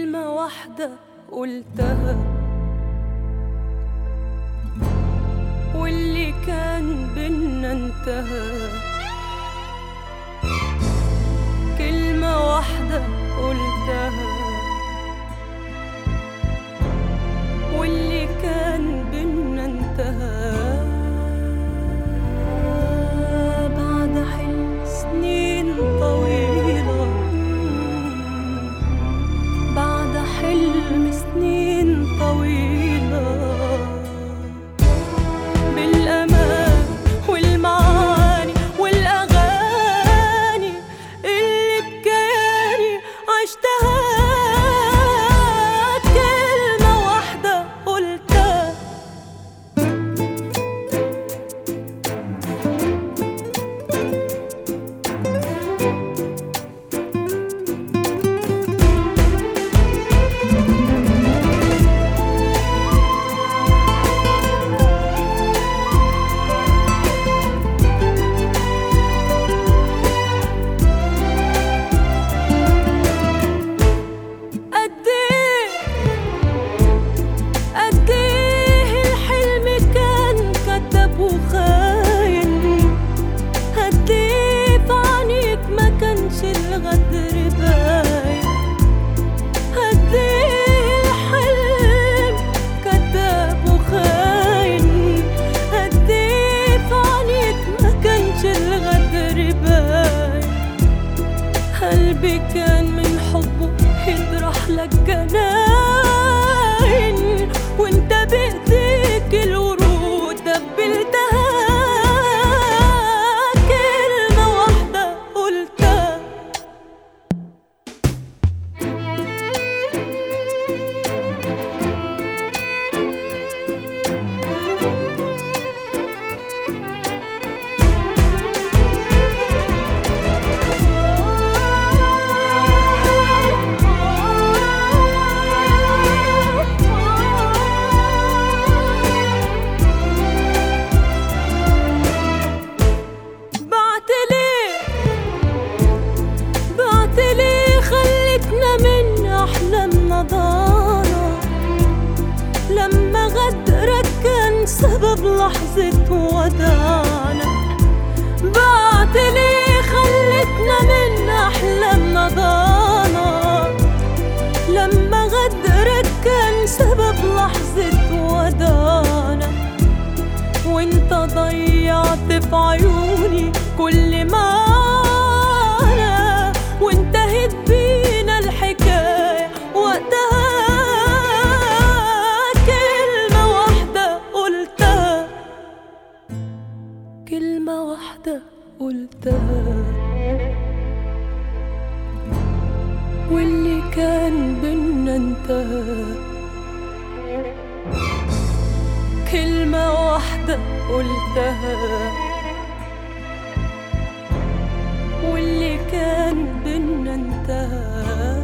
كلمة واحدة قلتها واللي كان بينا انتهى. كلمة واحدة قلتها واللي كان بينا انتهى. بعد حلم سنين طويلة، بعد حلم سنين طويلة، بالأمان والمعاني والأغاني اللي بكياني عشتها. كلمة واحدة قلتها قلبي كان من حبه يطرح لك جناين، وانت بايديك الورود دبلتها. كلمة واحدة قلتها لما غدرك كان سبب لحظة وداعنا. بعتلي خلتنا من أحلامنا ضانا، لما غدرك كان سبب لحظة وداعنا. وانت ضيعت في عيوني كل ما أنا، وانتهت بينا الحكاية وقتها. كلمة واحدة قلتها واللي كان بينا انتهى. كلمة واحدة قلتها واللي كان بينا انتهى.